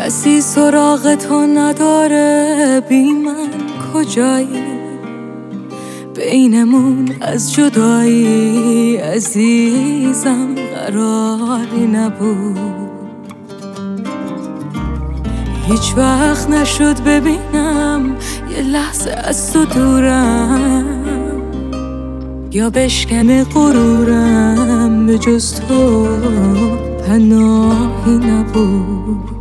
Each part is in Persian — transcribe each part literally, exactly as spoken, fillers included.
کسی سراغ تو نداره، بی من کجایی؟ بینمون از جدایی عزیزم قراری نبود. هیچ وقت نشد ببینم یه لحظه از تو دورم، یا بشکنه غرورم، به جز تو پناهی نبود.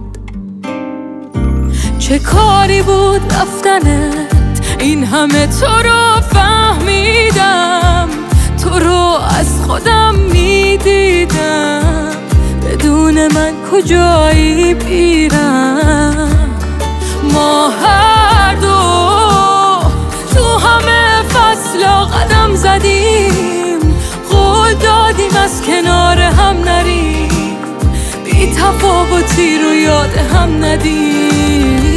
چه کاری بود رفتنت، این همه تو رو فهمیدم، تو رو از خودم میدیدم، بدون من کجایی بیرم؟ ما هر دو تو همه فصلا قدم زدیم، قول دادیم از کنار هم نریم، بی تفاوتی رو یاد هم ندیم.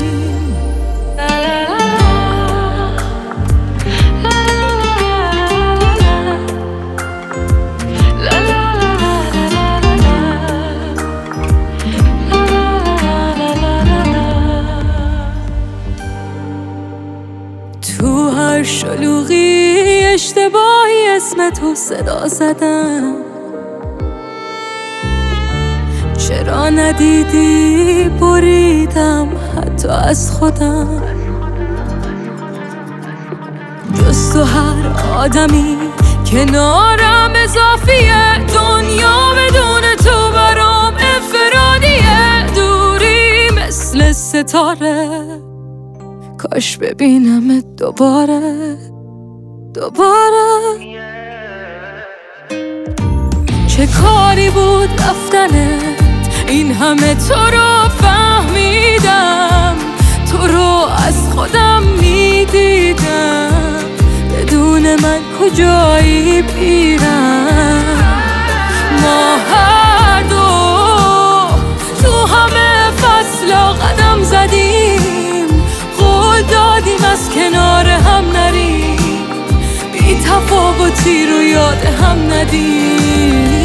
تو هر شلوغی اشتباهی اسم تو صدا زدم، چرا ندیدی بریدم حتی از خودم. جز تو هر آدمی کنارم اضافیه، دنیا بدون تو برام انفرادیه، دوری مثل ستاره، کاش ببینمت دوباره دوباره. چه کاری بود رفتنت، این همه تو رو فهمیدم، تو رو از خودم میدیدم، بدون من کجایی بیرم؟ ما هر دو تو همه فصلا قدم زدیم، قول دادیم از کنار هم نریم، بی تفاوتی رو یاد هم ندیم.